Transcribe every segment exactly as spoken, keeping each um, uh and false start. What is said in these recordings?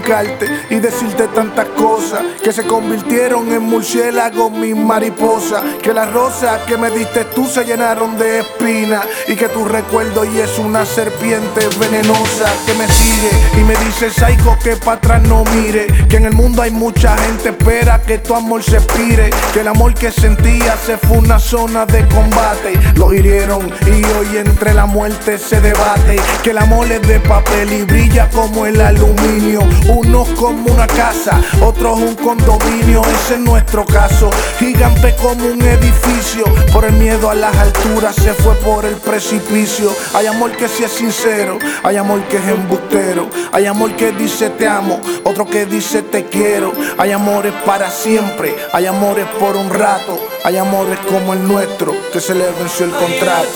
explicarte y decirte tantas cosas que se convirtieron en murciélagos mis mariposas. Que las rosas que me diste tú se llenaron de espinas y que tu recuerdo y es una serpiente venenosa que me sigue y me dice psycho que para atrás no mire, que en el mundo hay mucha gente espera que tu amor se expire, que el amor que sentía se fue una zona de combate, lo hirieron y hoy entre la muerte se debate, que el amor es de papel y brilla como el aluminio, unos como una casa, otros un condominio, ese es nuestro caso, gigante como un edificio, por el miedo a las alturas se fue por el precipicio. Hay amor que sí es sincero, hay amor que es embustero, hay amor que dice te amo, otro que dice te quiero, hay amores para siempre, hay amores por un rato, hay amores como el nuestro que se le venció el contrato.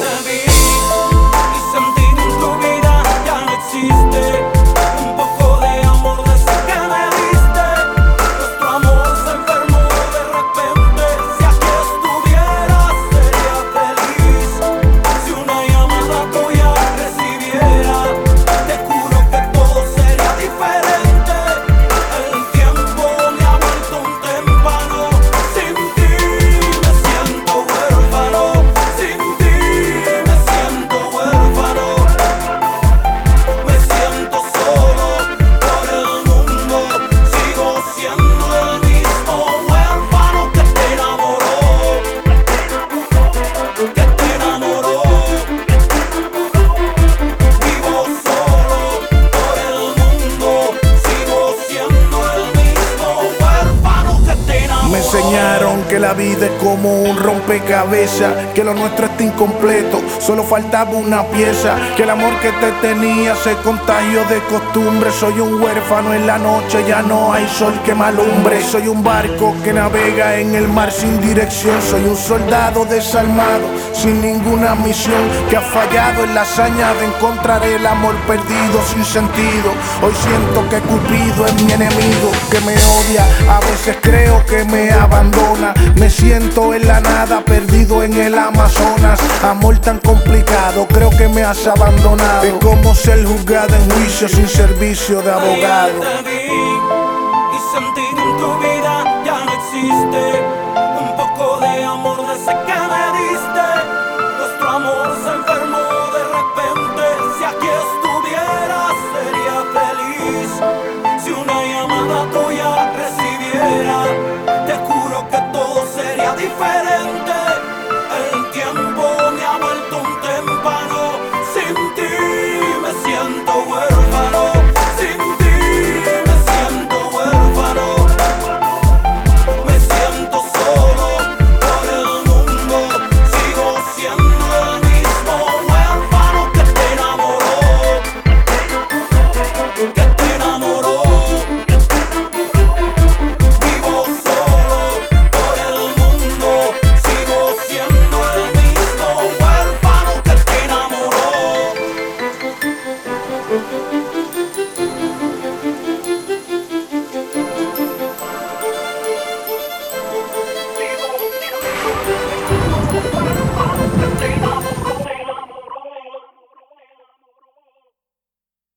Me enseñaron que la vida es como un rompecabezas, que lo nuestro está incompleto, solo faltaba una pieza, que el amor que te tenía se contagió de costumbre. Soy un huérfano en la noche, ya no hay sol que me alumbre. Soy un barco que navega en el mar sin dirección. Soy un soldado desarmado, sin ninguna misión, que ha fallado en la hazaña de encontrar el amor perdido sin sentido. Hoy siento que Cupido es mi enemigo, que me odia, a veces creo que me me abandona, me siento en la nada, perdido en el Amazonas. Amor tan complicado, creo que me has abandonado. Es como ser juzgado en juicio sin servicio de abogado. Ayer te vi y sentí que en tu vida ya no existe un poco de amor de ese que me diste. Nuestro amor se enfermó de repente. Si aquí estuvieras sería feliz. Si una llamada tuya recibiera, te juro que todo sería diferente.